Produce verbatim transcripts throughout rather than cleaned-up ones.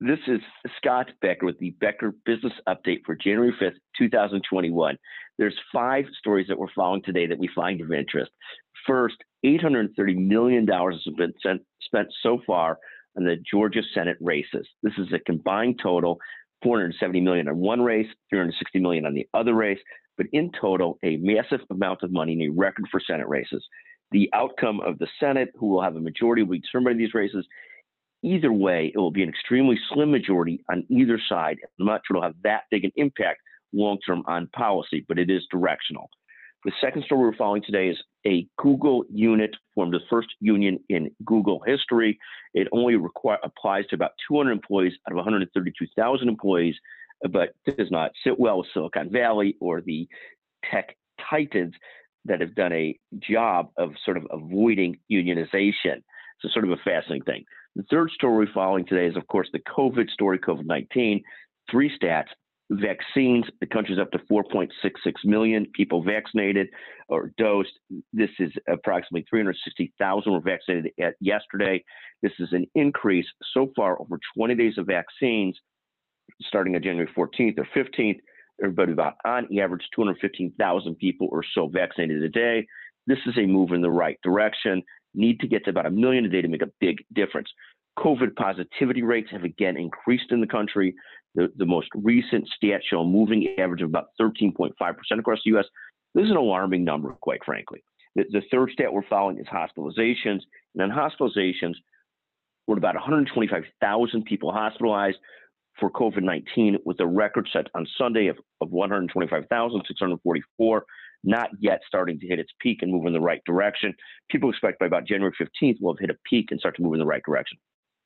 This is Scott Becker with the Becker Business Update for January fifth, two thousand twenty-one. There's five stories that we're following today that we find of interest. First, eight hundred thirty million dollars has been sent, spent so far on the Georgia Senate races. This is a combined total, four hundred seventy million dollars on one race, three hundred sixty million dollars on the other race, but in total, a massive amount of money and a record for Senate races. The outcome of the Senate, who will have a majority, will be determined in these races. Either way, it will be an extremely slim majority on either side. I'm not sure it'll have that big an impact long-term on policy, but it is directional. The second story we're following today is a Google unit formed the first union in Google history. It only require, applies to about two hundred employees out of one hundred thirty-two thousand employees, but does not sit well with Silicon Valley or the tech titans that have done a job of sort of avoiding unionization. So sort of a fascinating thing. The third story following today is, of course, the COVID story, COVID nineteen. Three stats. Vaccines, the country's up to four point six six million people vaccinated or dosed. This is approximately three hundred sixty thousand were vaccinated at yesterday. This is an increase so far over twenty days of vaccines, starting on January fourteenth or fifteenth. Everybody about on average two hundred fifteen thousand people or so vaccinated a day. This is a move in the right direction. Need to get to about a million a day to make a big difference. COVID positivity rates have again increased in the country. The, the most recent stats show a moving average of about thirteen point five percent across the U S. This is an alarming number, quite frankly. The, the third stat we're following is hospitalizations. And on hospitalizations, we're at about one hundred twenty-five thousand people hospitalized for COVID nineteen, with a record set on Sunday of, of one hundred twenty-five thousand six hundred forty-four. Not yet starting to hit its peak and move in the right direction. People expect by about January fifteenth, we'll have hit a peak and start to move in the right direction.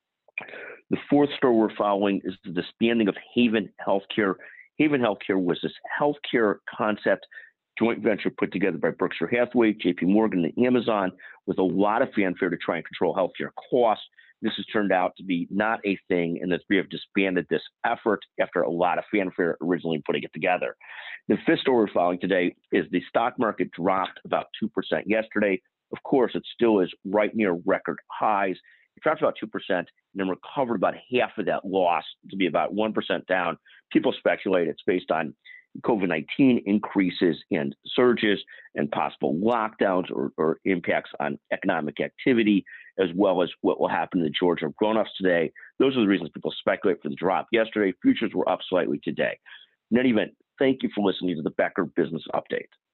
The fourth story we're following is the disbanding of Haven Healthcare. Haven Healthcare was this healthcare concept joint venture put together by Berkshire Hathaway, J P Morgan, and Amazon with a lot of fanfare to try and control healthcare costs. This has turned out to be not a thing, and that we have disbanded this effort after a lot of fanfare originally putting it together. The fifth story we're following today is the stock market dropped about two percent yesterday. Of course, it still is right near record highs. It dropped about two percent and then recovered about half of that loss to be about one percent down. People speculate it's based on COVID nineteen increases and surges and possible lockdowns or, or impacts on economic activity, as well as what will happen to the Georgia runoffs today. Those are the reasons people speculate for the drop yesterday. Futures were up slightly today. In any event, thank you for listening to the Becker Business Update.